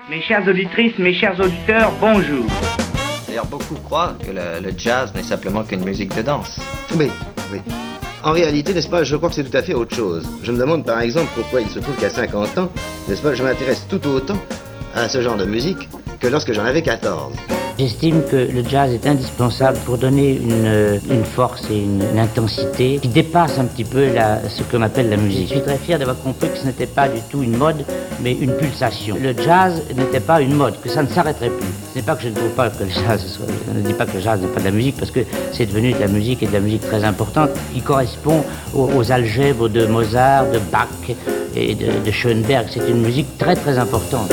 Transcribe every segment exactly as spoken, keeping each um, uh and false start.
Mes chères auditrices, mes chers auditeurs, bonjour. D'ailleurs, beaucoup croient que le, le jazz n'est simplement qu'une musique de danse. Oui, oui. En réalité, n'est-ce pas, je crois que c'est tout à fait autre chose. Je me demande par exemple pourquoi il se trouve qu'à cinquante ans, n'est-ce pas, je m'intéresse tout autant à ce genre de musique que lorsque j'en avais quatorze. J'estime que le jazz est indispensable pour donner une, une force et une, une intensité qui dépasse un petit peu la, ce qu'on appelle la musique. Je suis très fier d'avoir compris que ce n'était pas du tout une mode, mais une pulsation. Le jazz n'était pas une mode, que ça ne s'arrêterait plus. Ce n'est pas que je ne trouve pas que le jazz soit, je ne dis pas que le jazz n'est pas de la musique, parce que c'est devenu de la musique et de la musique très importante, qui correspond aux, aux algèbres de Mozart, de Bach et de, de Schoenberg. C'est une musique très très importante.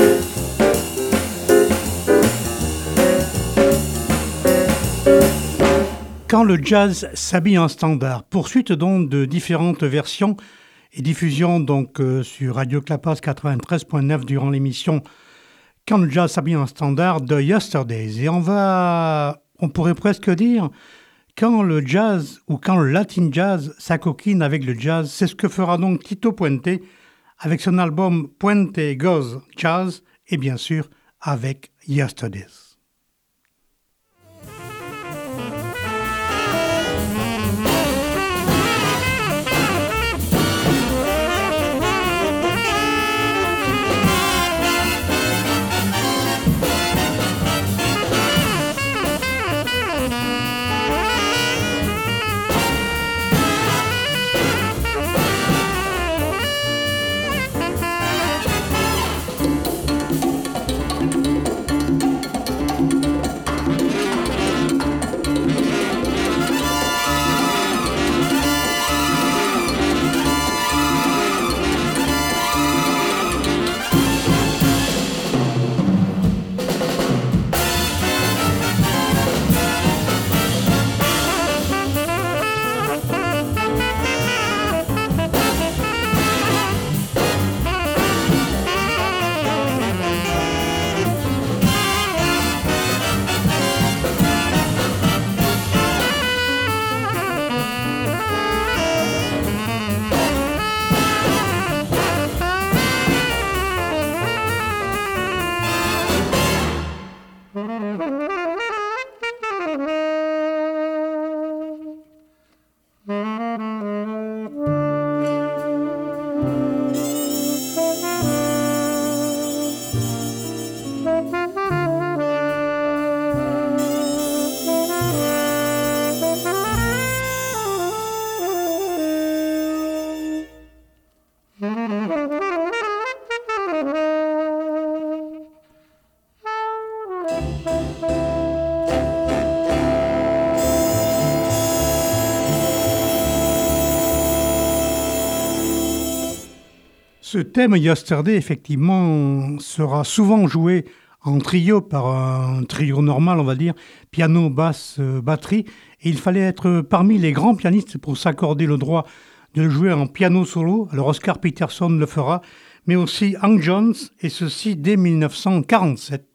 Quand le jazz s'habille en standard, poursuite donc de différentes versions et diffusion donc euh, sur Radio Clapas quatre-vingt-treize point neuf durant l'émission Quand le jazz s'habille en standard de Yesterdays. Et on va, on pourrait presque dire, quand le jazz ou quand le latin jazz s'acoquine avec le jazz, c'est ce que fera donc Tito Puente avec son album Puente Goes Jazz et bien sûr avec Yesterdays. Ce thème Yesterday, effectivement, sera souvent joué en trio par un trio normal, on va dire, piano, basse, euh, batterie. Et il fallait être parmi les grands pianistes pour s'accorder le droit de le jouer en piano solo. Alors Oscar Peterson le fera, mais aussi Hank Jones, et ceci dès mille neuf cent quarante-sept.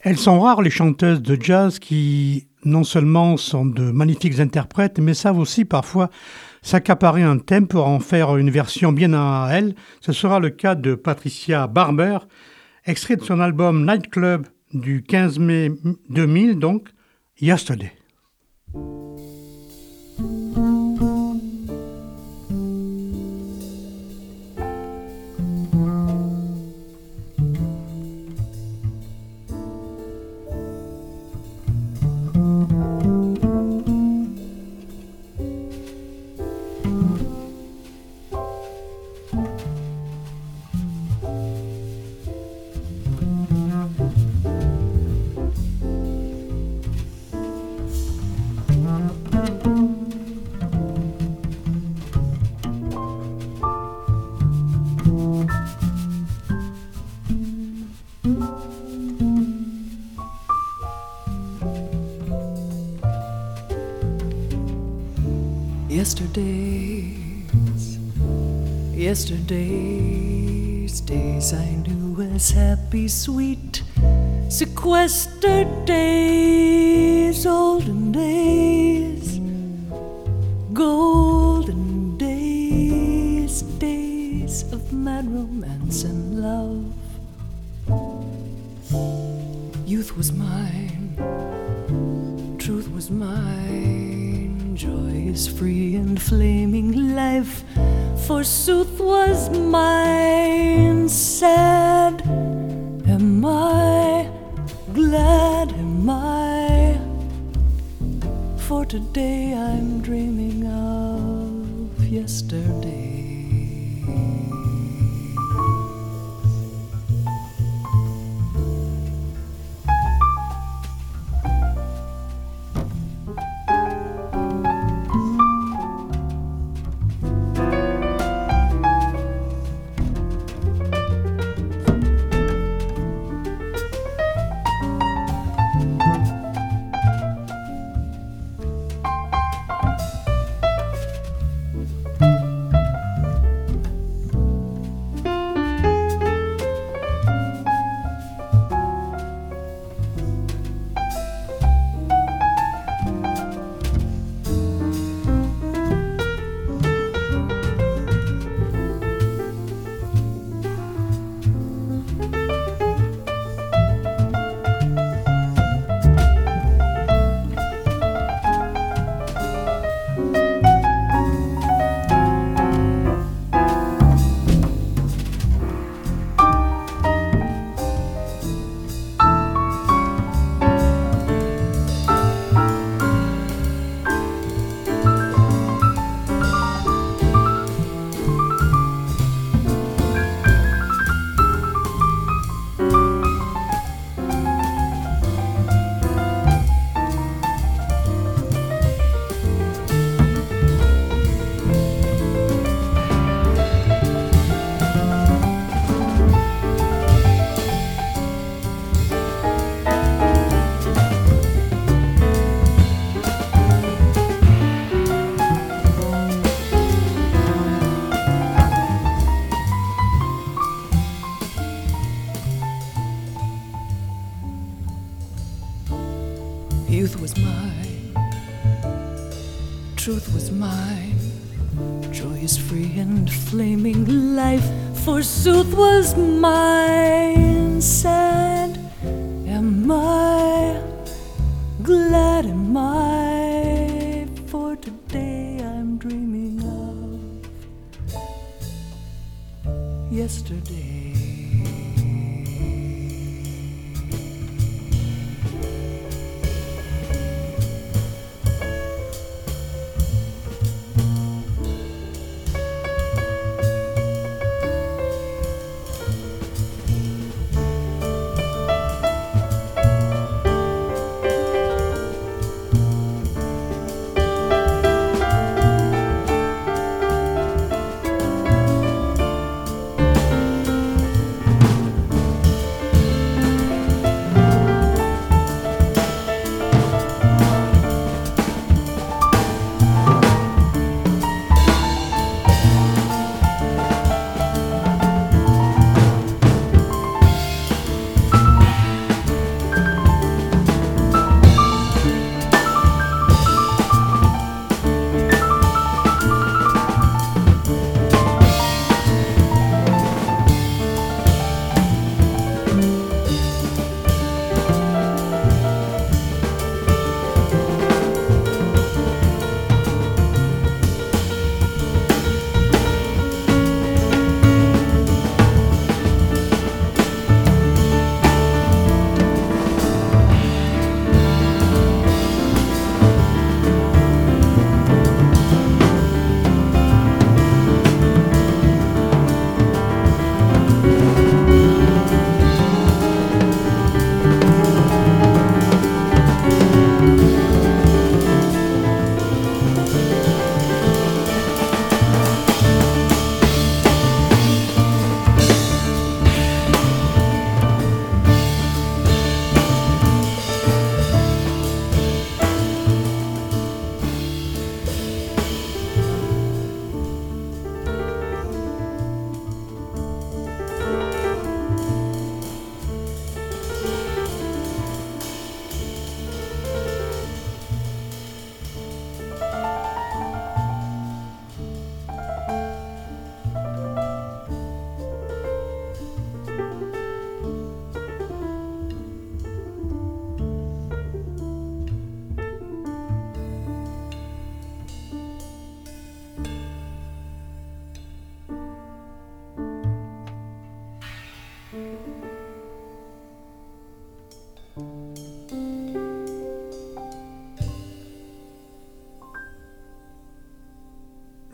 Elles sont rares les chanteuses de jazz qui non seulement sont de magnifiques interprètes, mais savent aussi parfois s'accaparer un thème pour en faire une version bien à elle. Ce sera le cas de Patricia Barber, extrait de son album Nightclub du quinze mai deux mille, donc Yesterday. Yesterdays, yesterday's days I knew as happy, sweet, sequestered days, olden days, golden days, days of mad romance and love. Youth was mine, truth was mine, joy is free and flaming, life forsooth was mine. Sad am I, glad am I, for today I'm dreaming of yesterday. Youth was mine, truth was mine, joy is free and flaming, life forsooth was mine. Sad am I, glad am I, for today I'm dreaming of yesterday.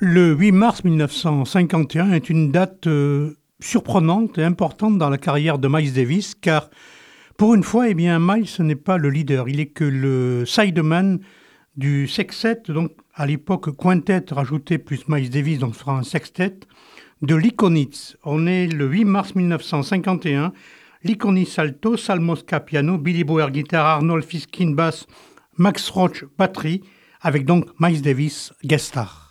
Le huit mars mille neuf cent cinquante et un est une date euh, surprenante et importante dans la carrière de Miles Davis, car pour une fois, eh bien, Miles n'est pas le leader, il est que le sideman du sextet, donc à l'époque quintet rajouté plus Miles Davis, donc ce sera un sextet, de l'Iconitz. On est le huit mars mille neuf cent cinquante et un, l'Iconitz alto, Sal Mosca piano, Billy Boer guitare, Arnold Fiskin basse, Max Roach batterie, avec donc Miles Davis guest star.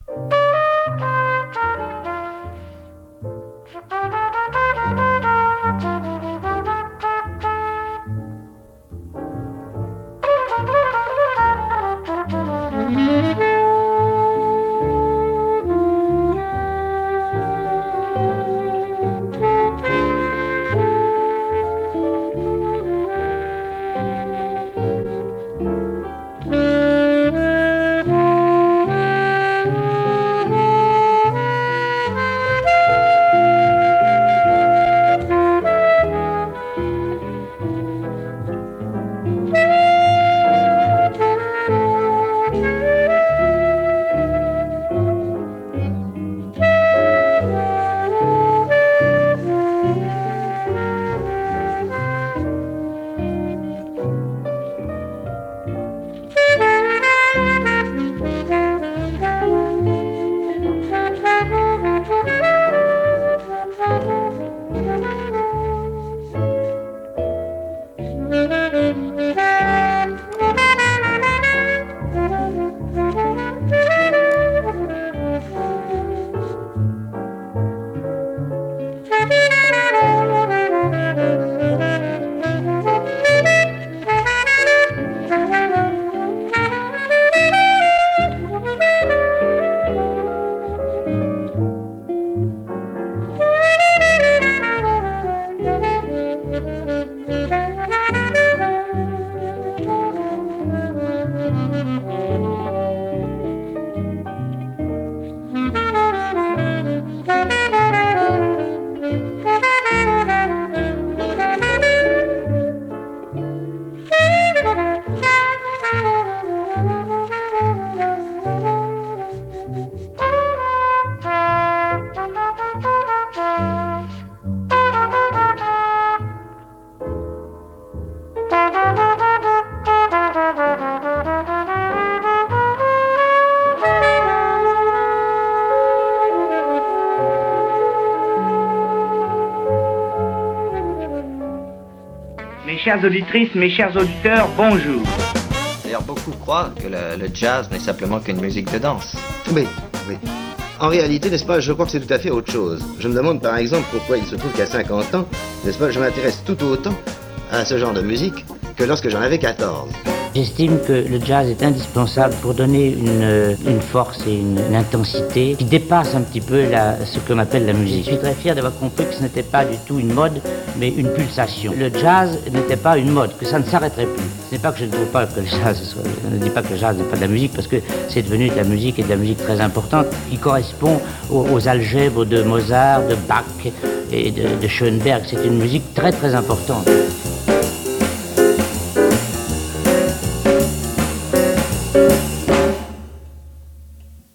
Mes chères auditrices, mes chers auditeurs, bonjour. D'ailleurs, beaucoup croient que le, le jazz n'est simplement qu'une musique de danse. Oui, oui. En réalité, n'est-ce pas, je crois que c'est tout à fait autre chose. Je me demande par exemple pourquoi il se trouve qu'à cinquante ans, n'est-ce pas, je m'intéresse tout autant à ce genre de musique que lorsque j'en avais quatorze. J'estime que le jazz est indispensable pour donner une, une force et une, une intensité qui dépasse un petit peu la, ce qu'on appelle la musique. Je suis très fier d'avoir compris que ce n'était pas du tout une mode, mais une pulsation. Le jazz n'était pas une mode, que ça ne s'arrêterait plus. Ce n'est pas que je ne trouve pas que le jazz soit, je ne dis pas que le jazz n'est pas de la musique, parce que c'est devenu de la musique et de la musique très importante, qui correspond aux, aux algèbres de Mozart, de Bach et de, de Schoenberg. C'est une musique très très importante. Thank you.